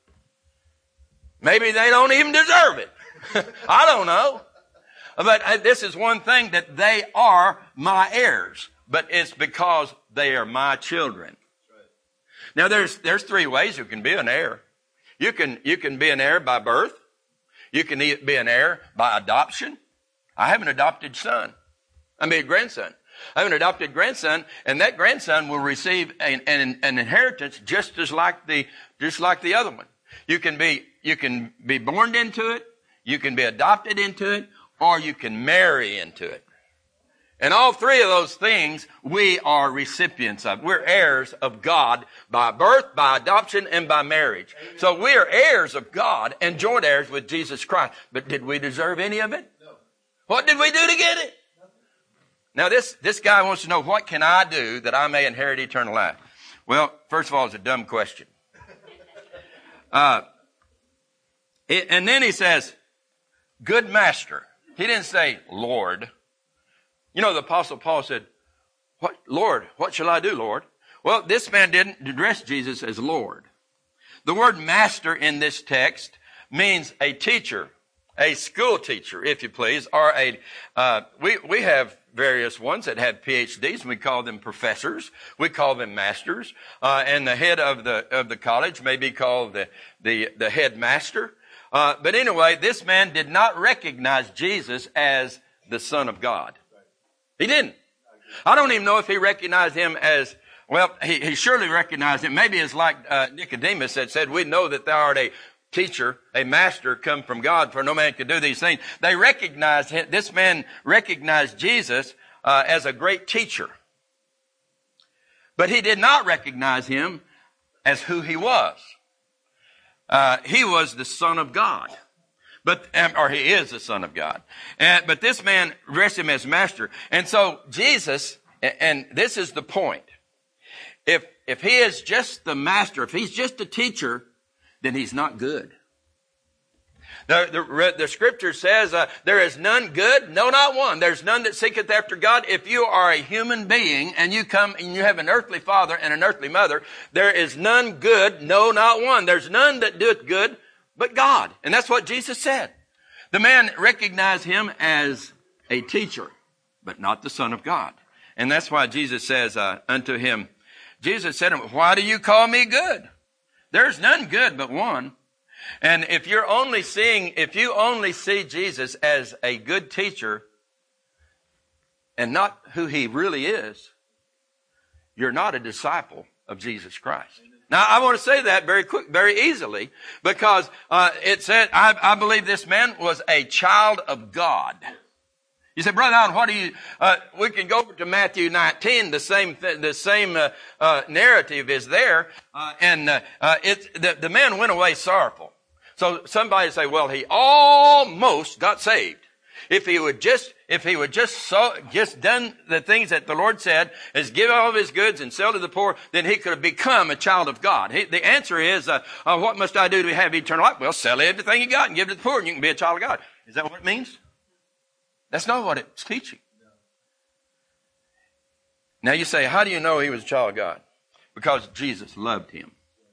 Maybe they don't even deserve it. I don't know. But uh, this is one thing, that they are my heirs. But it's because they are my children. Now there's, there's three ways you can be an heir. You can, you can be an heir by birth. You can be an heir by adoption. I have an adopted son. I mean a grandson. I have an adopted grandson, and that grandson will receive an, an, an inheritance just as like the, just like the other one. You can be, you can be born into it. You can be adopted into it, or you can marry into it. And all three of those things we are recipients of. We're heirs of God by birth, by adoption, and by marriage. Amen. So we are heirs of God and joint heirs with Jesus Christ. But did we deserve any of it? No. What did we do to get it? Nothing. Now this, this guy wants to know, what can I do that I may inherit eternal life? Well, first of all, it's a dumb question. Uh, it, and then he says, Good master. He didn't say Lord. You know, the Apostle Paul said, "What, Lord, what shall I do, Lord?" Well, this man didn't address Jesus as Lord. The word master in this text means a teacher, a school teacher, if you please, or a, uh, we, we have various ones that have P H Ds, and we call them professors. We call them masters. Uh, and the head of the, of the college may be called the, the, the headmaster. Uh, but anyway, this man did not recognize Jesus as the Son of God. He didn't. I don't even know if he recognized him as, well, he, he surely recognized him. Maybe it's like uh, Nicodemus that said, "We know that thou art a teacher, a master come from God, for no man could do these things." They recognized him, this man recognized Jesus uh, as a great teacher. But he did not recognize him as who he was. Uh, he was the Son of God. But, or he is the Son of God. And, but this man addressed him as master. And so Jesus, and this is the point. If, if he is just the master, if he's just a teacher, then he's not good. The, the, the scripture says, uh, there is none good, no, not one. There's none that seeketh after God. If you are a human being and you come and you have an earthly father and an earthly mother, there is none good, no, not one. There's none that doeth good but God. And that's what Jesus said. The man recognized him as a teacher, but not the Son of God. And that's why Jesus says uh, unto him, Jesus said to him, why do you call me good? There's none good but one. And if you're only seeing, if you only see Jesus as a good teacher and not who he really is, you're not a disciple of Jesus Christ. Now, I want to say that very quick, very easily, because uh, it said, I, I believe this man was a child of God. You say, Brother Allen, what do you, uh, we can go over to Matthew nineteen, the same, th- the same, uh, uh, narrative is there, uh, and, uh, uh it's, the, the man went away sorrowful. So somebody say, well, he almost got saved. If he would just, if he would just so, just done the things that the Lord said, is give all of his goods and sell to the poor, then he could have become a child of God. He, the answer is, uh, uh, what must I do to have eternal life? Well, sell everything you got and give it to the poor and you can be a child of God. Is that what it means? That's not what it's teaching. Now you say, how do you know he was a child of God? Because Jesus loved him.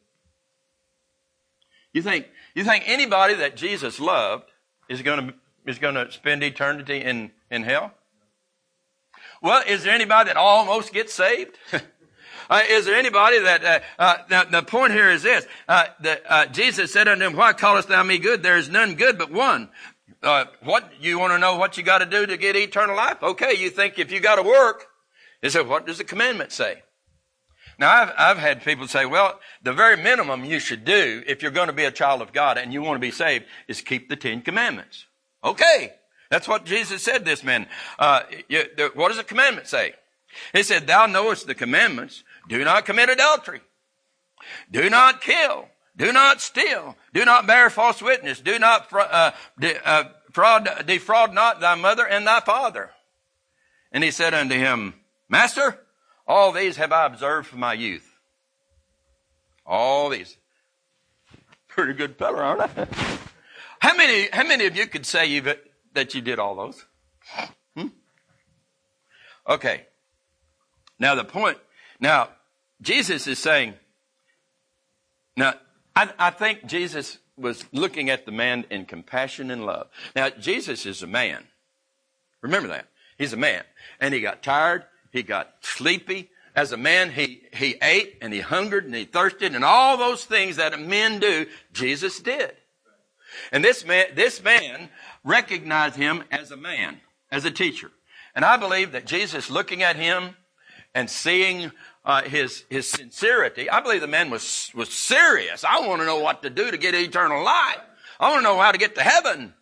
You think, you think anybody that Jesus loved is going to, is going to spend eternity in, in hell? Well, is there anybody that almost gets saved? uh, is there anybody that, uh, uh, the, the point here is this, uh, the, uh, Jesus said unto him, why callest thou me good? There is none good but one. Uh, what, you want to know what you got to do to get eternal life? Okay, you think if you got to work, he said, what does the commandment say? Now, I've, I've had people say, well, the very minimum you should do if you're going to be a child of God and you want to be saved is keep the Ten Commandments. Okay, that's what Jesus said this man. Uh, you, the, what does the commandment say? He said, thou knowest the commandments. Do not commit adultery. Do not kill. Do not steal. Do not bear false witness. Do not uh, de- uh, fraud, defraud not thy mother and thy father. And he said unto him, Master, all these have I observed from my youth. All these. Pretty good fellow, aren't I? How many, how many of you could say you've, that you did all those? Hmm? Okay. Now the point, now Jesus is saying, now I, I think Jesus was looking at the man in compassion and love. Now Jesus is a man. Remember that. He's a man. And he got tired. He got sleepy. As a man, he, he ate and he hungered and he thirsted and all those things that men do, Jesus did. And this man, this man recognized him as a man, as a teacher. And I believe that Jesus looking at him and seeing uh, his, his sincerity, I believe the man was, was serious. I want to know what to do to get eternal life. I want to know how to get to heaven.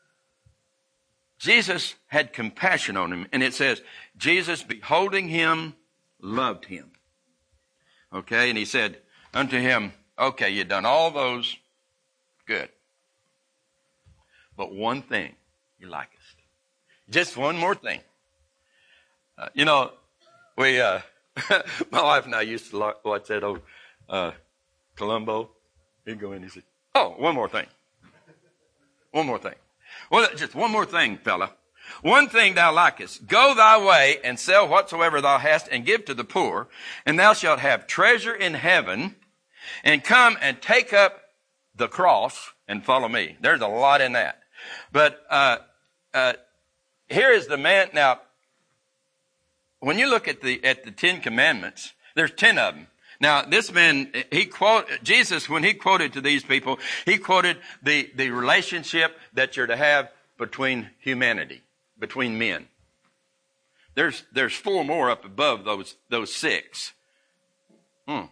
Jesus had compassion on him. And it says, Jesus beholding him, loved him. Okay, and he said unto him, okay, you've done all those. Good. But one thing you likest. Just one more thing. Uh, you know, we, uh, my wife and I used to watch that old, uh, Columbo. He'd go in and he'd say, oh, one more thing. One more thing. Well, just one more thing, fella. One thing thou likest. Go thy way and sell whatsoever thou hast and give to the poor, and thou shalt have treasure in heaven, and come and take up the cross and follow me. There's a lot in that. But, uh, uh, here is the man. Now, when you look at the, at the Ten Commandments, there's ten of them. Now, this man, he quote, Jesus, when he quoted to these people, he quoted the, the relationship that you're to have between humanity, between men. There's, there's four more up above those, those six. Hmm.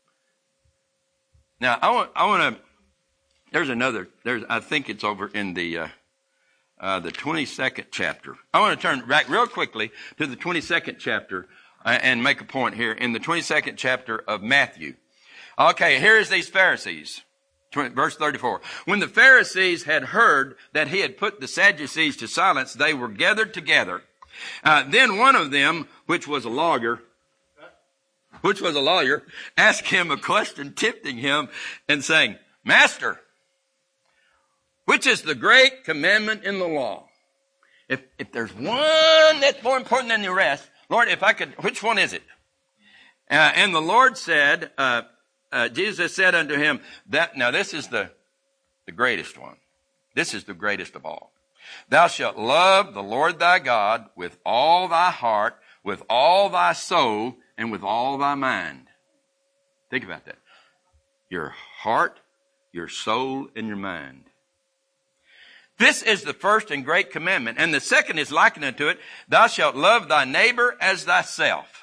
Now, I want, I want to, there's another, there's, I think it's over in the, uh, uh, the twenty-second chapter. I want to turn back real quickly to the twenty-second chapter uh, and make a point here in the twenty-second chapter of Matthew. Okay, here's these Pharisees. Verse thirty-four. When the Pharisees had heard that he had put the Sadducees to silence, they were gathered together. Uh, then one of them, which was a lawyer, which was a lawyer, asked him a question, tempting him and saying, Master, which is the great commandment in the law? If, if there's one that's more important than the rest, Lord, if I could, which one is it? Uh, and the Lord said, uh, uh, Jesus said unto him, that, now this is the, the greatest one. This is the greatest of all. Thou shalt love the Lord thy God with all thy heart, with all thy soul, and with all thy mind. Think about that. Your heart, your soul, and your mind. This is the first and great commandment. And the second is likened unto it. Thou shalt love thy neighbor as thyself.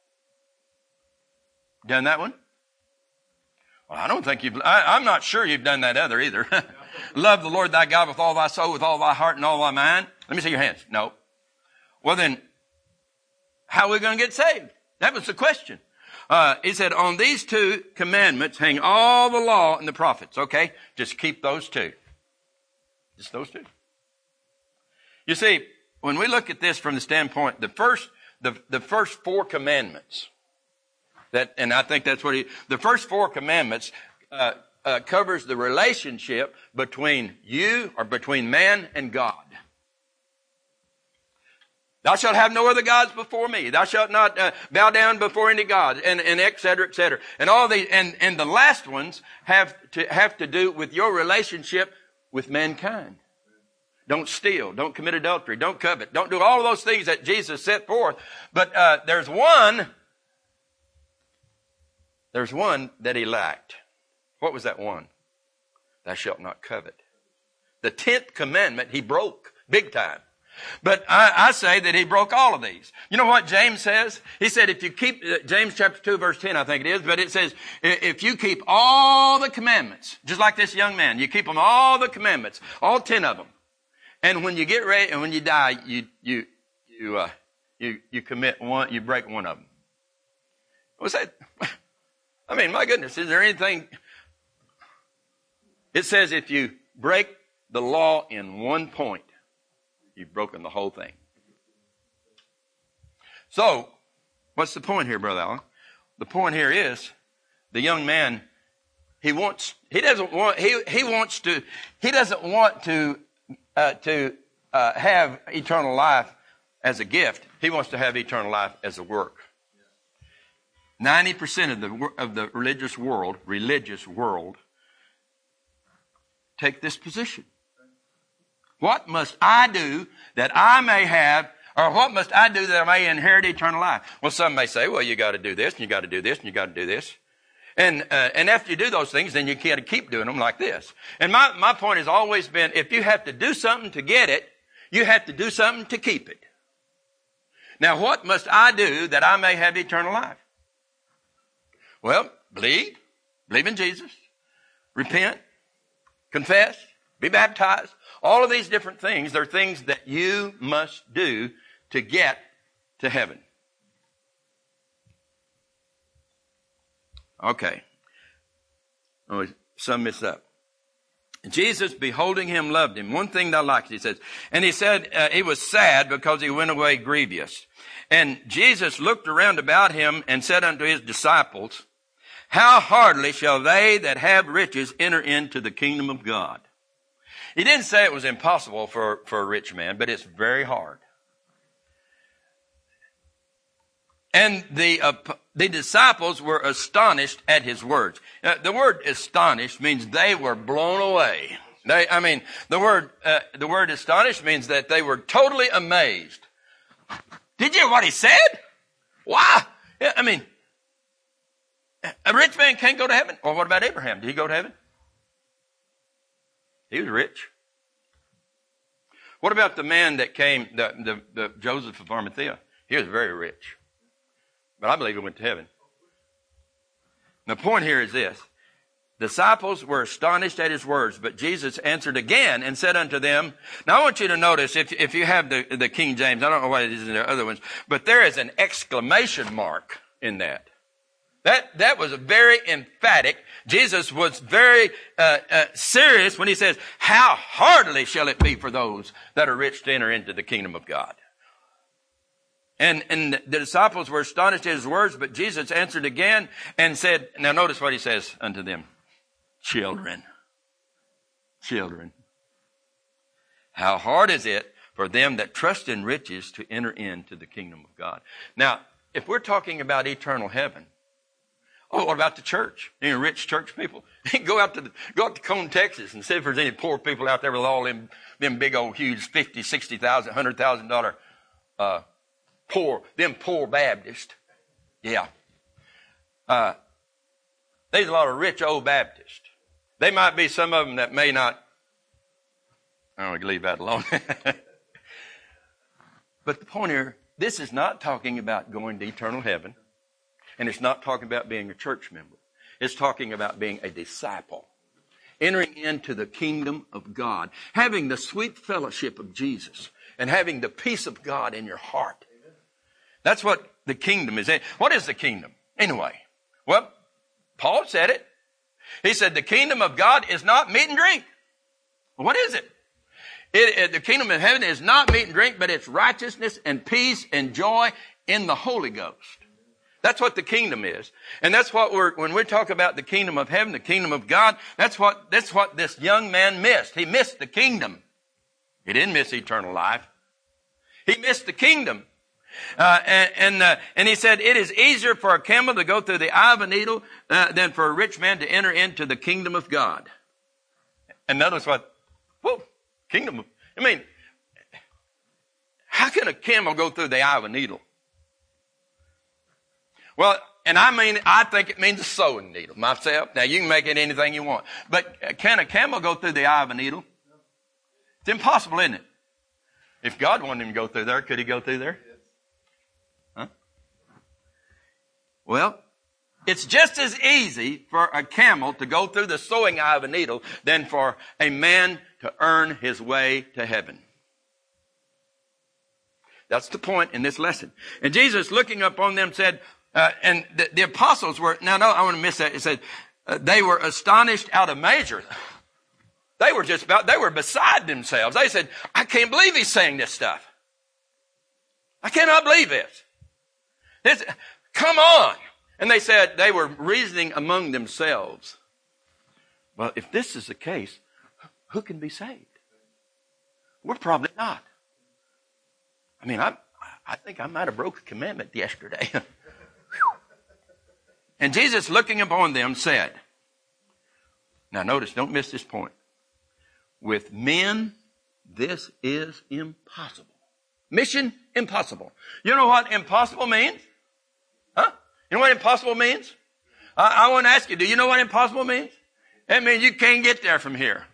Done that one? Well, I don't think you've, I, I'm not sure you've done that other either. Love the Lord thy God with all thy soul, with all thy heart, and all thy mind. Let me see your hands. No. Well then, how are we going to get saved? That was the question. Uh, he said, on these two commandments hang all the law and the prophets. Okay? Just keep those two. Just those two. You see, when we look at this from the standpoint, the first, the, the first four commandments, that, and I think that's what he, the first four commandments, uh, uh, covers the relationship between you or between man and God. Thou shalt have no other gods before me. Thou shalt not uh, bow down before any god, and, and et cetera, et cetera. And all the, and, and the last ones have to, have to do with your relationship with mankind. Don't steal. Don't commit adultery. Don't covet. Don't do all of those things that Jesus set forth. But uh, there's one, there's one that he lacked. What was that one? Thou shalt not covet. The tenth commandment he broke big time. But I, I say that he broke all of these. You know what James says? He said if you keep, uh, James chapter two verse ten I think it is, but it says if you keep all the commandments, just like this young man, you keep them all the commandments, all ten of them. And when you get ready, and when you die, you, you, you, uh, you, you commit one, you break one of them. What's that? I mean, my goodness, is there anything? It says if you break the law in one point, you've broken the whole thing. So, what's the point here, Brother Allen? The point here is the young man, he wants, he doesn't want, he, he wants to, he doesn't want to, uh, to, uh, have eternal life as a gift. He wants to have eternal life as a work. ninety percent of the, of the religious world, religious world, take this position. What must I do that I may have, or what must I do that I may inherit eternal life? Well, some may say, well, you got to do this, and you got to do this, and you got to do this. And, uh, and after you do those things, then you got to keep doing them like this. And my, my point has always been, if you have to do something to get it, you have to do something to keep it. Now, what must I do that I may have eternal life? Well, believe, believe in Jesus, repent, confess, be baptized. All of these different things, they're things that you must do to get to heaven. Okay. Oh, sum this up. Jesus, beholding him, loved him. One thing thou likest, he says. And he said uh, he was sad because he went away grievous. And Jesus looked around about him and said unto his disciples, how hardly shall they that have riches enter into the kingdom of God? He didn't say it was impossible for, for a rich man, but it's very hard. And the, uh, the disciples were astonished at his words. Uh, the word astonished means they were blown away. They, I mean, the word, uh, the word astonished means that they were totally amazed. Did you hear what he said? Why? Yeah, I mean, a rich man can't go to heaven. Or what about Abraham? Did he go to heaven? He was rich. What about the man that came, the, the, the Joseph of Arimathea? He was very rich. But I believe he went to heaven. The point here is this. Disciples were astonished at his words, but Jesus answered again and said unto them, now I want you to notice, if, if you have the, the King James, I don't know what it is in the other ones, but there is an exclamation mark in that. That, that was a very emphatic. Jesus was very uh, uh, serious when he says, how hardly shall it be for those that are rich to enter into the kingdom of God. And, and the disciples were astonished at his words, but Jesus answered again and said, now notice what he says unto them. Children, children, how hard is it for them that trust in riches to enter into the kingdom of God. Now, if we're talking about eternal heaven, oh, what about the church? Any rich church people? Go out to the, go out to Cone, Texas, and see if there's any poor people out there with all them them big old huge fifty, sixty thousand, one hundred thousand dollar uh, poor them poor Baptists. Yeah, uh, there's a lot of rich old Baptists. They might be some of them that may not. I don't want to leave that alone. But the point here, this is not talking about going to eternal heaven. And it's not talking about being a church member. It's talking about being a disciple. Entering into the kingdom of God. Having the sweet fellowship of Jesus. And having the peace of God in your heart. That's what the kingdom is. What is the kingdom? Anyway. Well, Paul said it. He said the kingdom of God is not meat and drink. What is it? It, it, the kingdom of heaven is not meat and drink, but it's righteousness and peace and joy in the Holy Ghost. That's what the kingdom is. And that's what we're, when we talk about the kingdom of heaven, the kingdom of God, that's what, that's what this young man missed. He missed the kingdom. He didn't miss eternal life. He missed the kingdom. Uh, and, and, uh, and he said, it is easier for a camel to go through the eye of a needle, uh, than for a rich man to enter into the kingdom of God. And notice what, whoa, kingdom of, I mean, how can a camel go through the eye of a needle? Well, and I mean, I think it means a sewing needle myself. Now, you can make it anything you want. But can a camel go through the eye of a needle? It's impossible, isn't it? If God wanted him to go through there, could he go through there? Huh? Well, it's just as easy for a camel to go through the sewing eye of a needle than for a man to earn his way to heaven. That's the point in this lesson. And Jesus, looking upon them, said, Uh, and the, the apostles were, now, no, I want to miss that. It said, uh, they were astonished out of measure. They were just about, they were beside themselves. They said, I can't believe he's saying this stuff. I cannot believe this. This, come on. And they said, they were reasoning among themselves. Well, if this is the case, who can be saved? We're probably not. I mean, I, I think I might have broke a commandment yesterday. And Jesus, looking upon them, said, now notice, don't miss this point. With men, this is impossible. Mission impossible. You know what impossible means? Huh? You know what impossible means? I, I want to ask you, do you know what impossible means? It means you can't get there from here.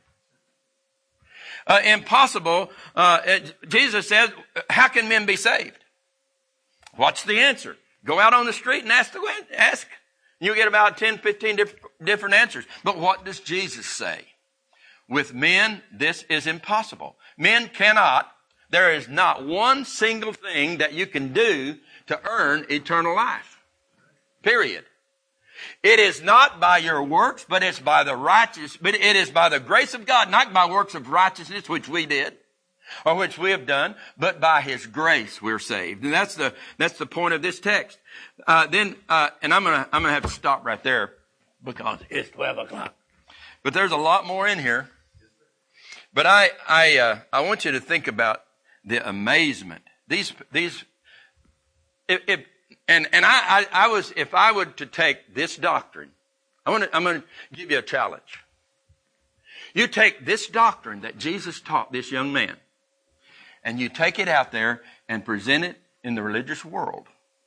Uh, impossible, uh, it, Jesus says, how can men be saved? What's the answer? Go out on the street and ask the ask. You get about ten, fifteen diff- different answers. But what does Jesus say? With men, this is impossible. Men cannot, there is not one single thing that you can do to earn eternal life. Period. It is not by your works, but it's by the righteous, but it is by the grace of God, not by works of righteousness, which we did, or which we have done, but by his grace we're saved. And that's the, that's the point of this text. Uh, then, uh, and I'm gonna, I'm gonna have to stop right there because it's twelve o'clock. But there's a lot more in here. But I, I, uh, I want you to think about the amazement. These, these, if, if and, and I, I, I was, if I were to take this doctrine, I want to, I'm going to give you a challenge. You take this doctrine that Jesus taught this young man, and you take it out there and present it in the religious world,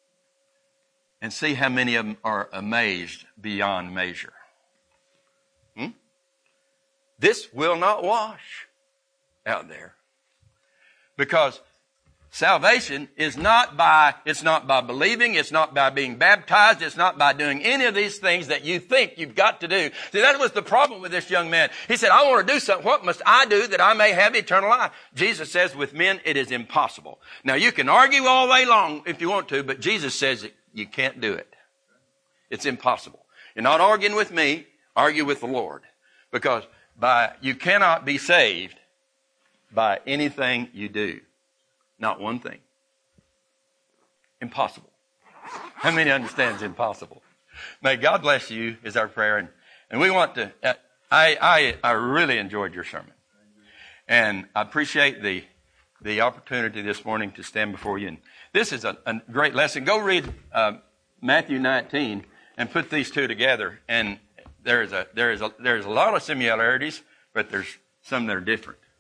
and see how many of them are amazed beyond measure. Hmm? This will not wash out there. Because salvation is not by, it's not by believing, it's not by being baptized, it's not by doing any of these things that you think you've got to do. See, that was the problem with this young man. He said, I want to do something. What must I do that I may have eternal life? Jesus says, with men, it is impossible. Now, you can argue all day long if you want to, but Jesus says that you can't do it. It's impossible. You're not arguing with me, argue with the Lord. Because by you cannot be saved by anything you do. Not one thing. Impossible. How many understands impossible? May God bless you is our prayer. And, and we want to, uh, I, I, I really enjoyed your sermon. And I appreciate the, the opportunity this morning to stand before you. And this is a, a great lesson. Go read uh, Matthew nineteen and put these two together. And there is a, there is a, there is a lot of similarities, but there's some that are different.